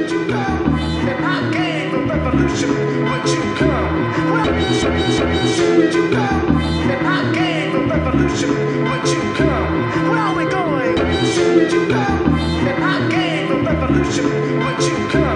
Should you come? If I gave a revolution, would you come? Well, should you come? If I gave a revolution, would you come? Where are we going? Should you come? If I gave a revolution, would you come?